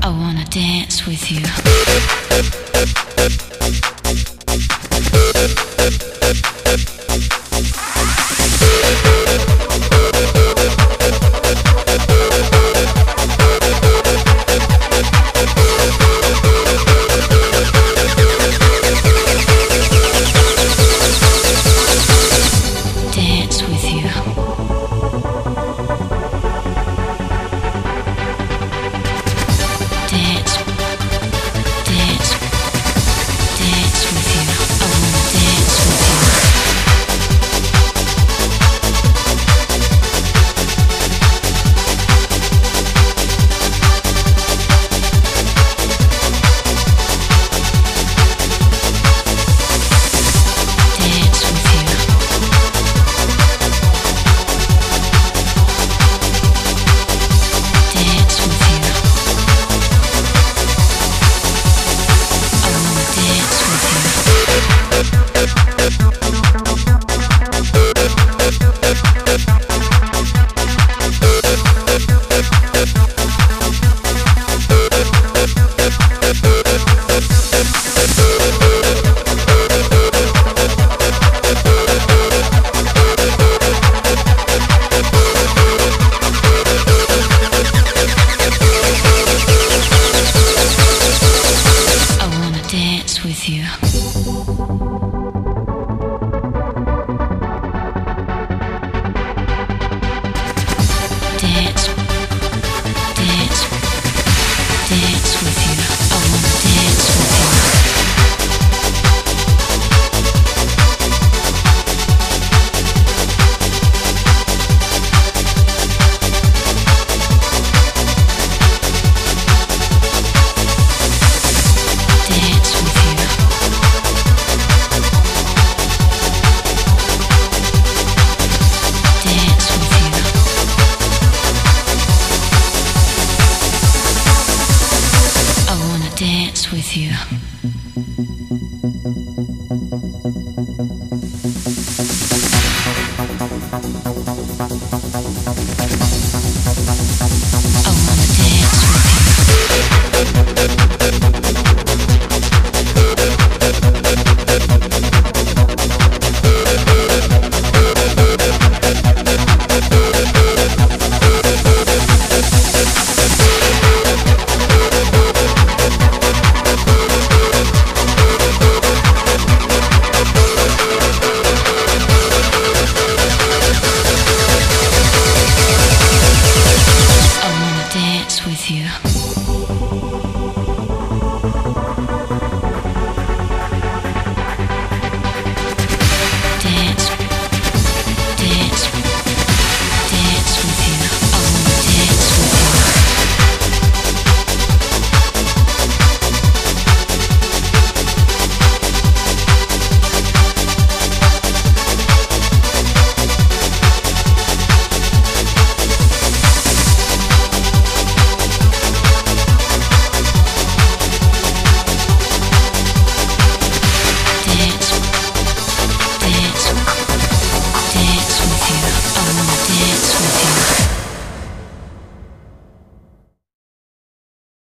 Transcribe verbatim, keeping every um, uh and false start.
I wanna dance with you. Dance with you. Dance, dance, dance with you. I wanna dance with you. Dance with you. Dance with you. I wanna dance with you. I wanna dance with you. Dance, dance, dance with you. I wanna dance with you. Dance with you. Dance with you. I wanna dance with you.